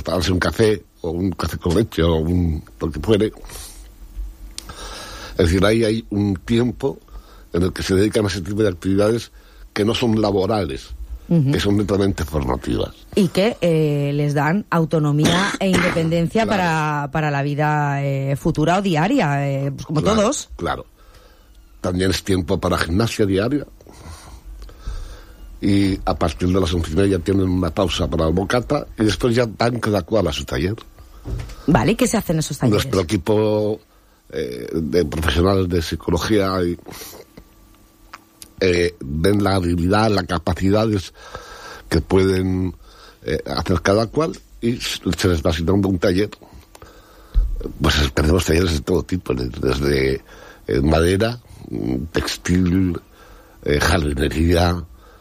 para darse un café, o un café con leche, o lo que fuere. Es decir, ahí hay un tiempo en el que se dedican a ese tipo de actividades que no son laborales, que son netamente formativas. Y que les dan autonomía e independencia Claro. para la vida futura o diaria, pues como Claro, todos. Claro. También es tiempo para gimnasia diaria. Y a partir de las 11:30 tienen una pausa para el bocata y después ya van cada cual a su taller. Vale, ¿y qué se hace en esos talleres? Nuestro equipo de profesionales de psicología ven la habilidad, las capacidades que pueden hacer cada cual y se les va asignando un taller. Pues tenemos talleres de todo tipo, desde madera, textil, jardinería.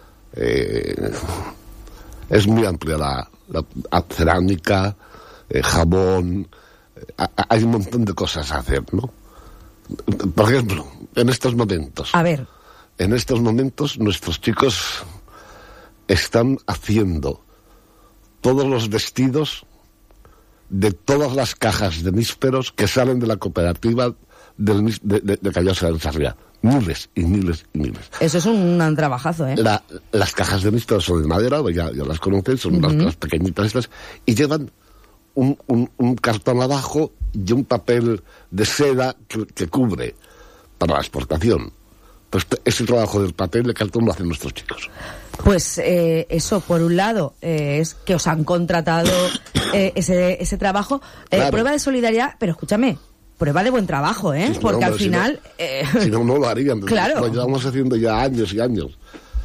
Es muy amplia la cerámica, jabón. Hay un montón de cosas a hacer, ¿no? Por ejemplo, en estos momentos. A ver. En estos momentos nuestros chicos están haciendo todos los vestidos de todas las cajas de nísperos que salen de la cooperativa de Callosa de Sarriá. Miles y miles y miles. Eso es un trabajazo, ¿eh? Las cajas de nísperos son de madera, ya las conocen, son las pequeñitas estas, y llevan un cartón abajo y un papel de seda que cubre para la exportación. Pues ese trabajo del papel de cartón lo hacen nuestros chicos. Pues eso, por un lado, es que os han contratado ese trabajo. Claro. Prueba de solidaridad, pero escúchame, prueba de buen trabajo, ¿eh? Sí, porque no, al final... Si no, no lo harían. Claro. Lo llevamos haciendo ya años y años.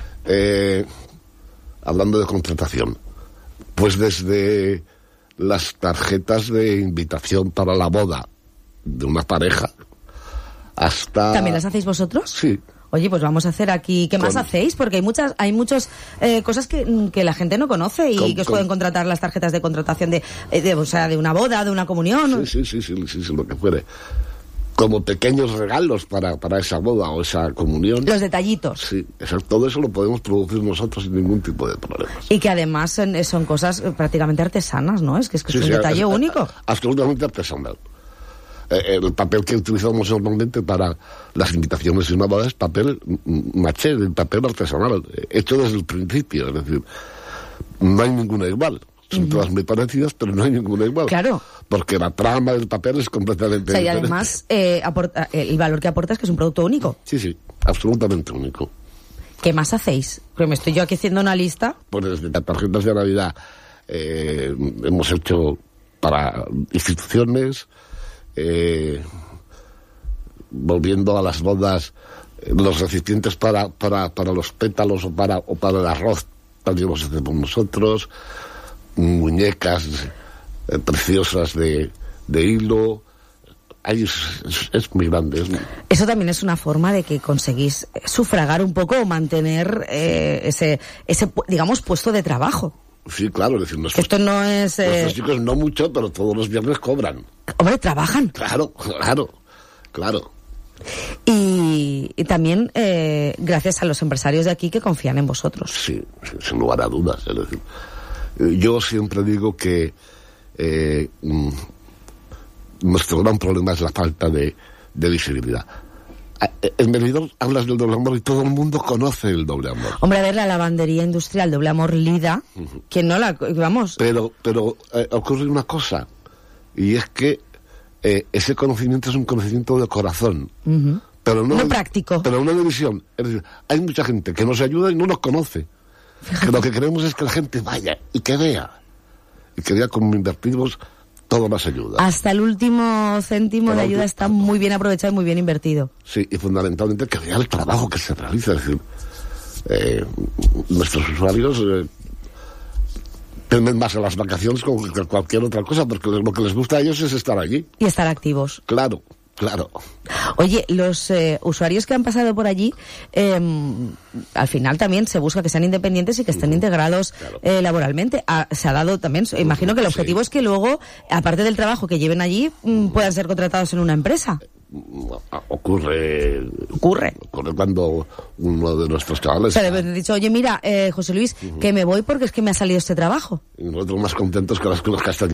Hablando de contratación, pues desde las tarjetas de invitación para la boda de una pareja hasta... ¿También las hacéis vosotros? Sí. Oye, pues vamos a hacer aquí... ¿Qué más hacéis? Porque hay muchas cosas que la gente no conoce y que os pueden contratar las tarjetas de contratación o sea, de una boda, de una comunión. Sí, lo que fuere. Como pequeños regalos para esa boda o esa comunión. Los detallitos. Sí, todo eso lo podemos producir nosotros sin ningún tipo de problemas. Y que además son cosas prácticamente artesanas, ¿no? Es que es un detalle único. Absolutamente artesanal. El papel que utilizamos normalmente para las invitaciones de una boda es papel maché, el papel artesanal, hecho desde el principio. Es decir, no hay ninguna igual. Son todas muy parecidas, pero no hay ninguna igual. Claro. Porque la trama del papel es completamente diferente. Y además, el valor que aporta es que es un producto único. Sí, absolutamente único. ¿Qué más hacéis? Porque me estoy yo aquí haciendo una lista. Pues desde las tarjetas de Navidad hemos hecho para instituciones, volviendo a las bodas, los recipientes para los pétalos o para el arroz, también los hacemos nosotros, muñecas preciosas de hilo. Ahí es muy grande. Eso también es una forma de que conseguís sufragar un poco o mantener ese digamos, puesto de trabajo. Sí, claro, es decir, esto no es... Nuestros chicos no mucho, pero todos los viernes cobran. Hombre, trabajan. Claro. Y también gracias a los empresarios de aquí que confían en vosotros. Sí, sin lugar a dudas. Es decir, yo siempre digo que nuestro gran problema es la falta de visibilidad. En Benidorm hablas del doble amor y todo el mundo conoce el doble amor. Hombre, a ver, la lavandería industrial Doble Amor Lida, que no la... Vamos... Pero ocurre una cosa, y es que ese conocimiento es un conocimiento de corazón. Pero no práctico. Pero una división. Es decir, hay mucha gente que nos ayuda y no nos conoce. Fíjate. Que lo que queremos es que la gente vaya y que vea. Y que vea cómo invertimos todas las ayudas. Hasta el último céntimo de ayuda está muy bien aprovechado y muy bien invertido. Sí, y fundamentalmente que vea el trabajo que se realiza. Es decir, nuestros usuarios temen más a las vacaciones que cualquier otra cosa, porque lo que les gusta a ellos es estar allí. Y estar activos. Claro. Oye, los usuarios que han pasado por allí, al final también se busca que sean independientes y que estén integrados laboralmente. Se ha dado también, imagino que el objetivo es que luego, aparte del trabajo que lleven allí, puedan ser contratados en una empresa. Ocurre cuando uno de nuestros chavales... Pero he dicho, oye, mira, José Luis, que me voy porque es que me ha salido este trabajo. Y nosotros más contentos que las castañas.